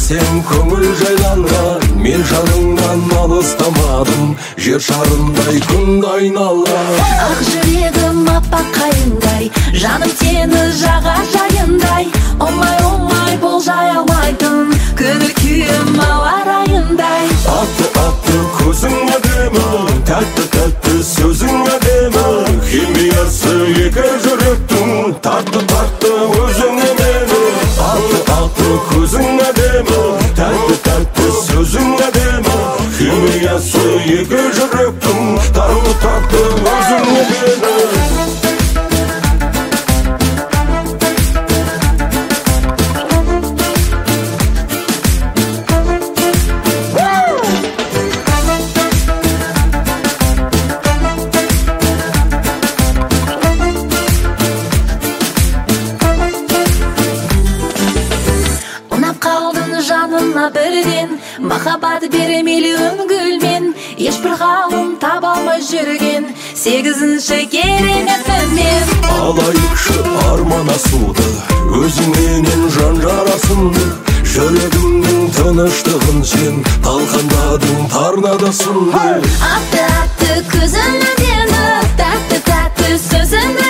сен көңіл жайланған, мен жаныңнан алыстамадым, жер шарындай күн айналған. Ақ жүрегім аппақ қайыңдай, жаным сені жағажайындай. Оңай болжай алмайтын көңіл күйім ауа райындай. Атты көзің әдемі, тәтті сөзің әдемі, химиясы екі жүректің, тартты өзіңе мені. Атты көзің әдемі, тәтті сөзің әдемі, химиясы екі жүректің, тартты өзіңе мені. Жанына бірден махаббат бере миллион гүлмен, ешбір ғалым таба алмай жүрген 8-ші кереметпін мен. Алайықшы арман асуды, өзіңменен жан жарасымды, жүрегімнің тыныштығын сен талқандадың торнадосындай. Атты көзің әдемі, тәтті сөзің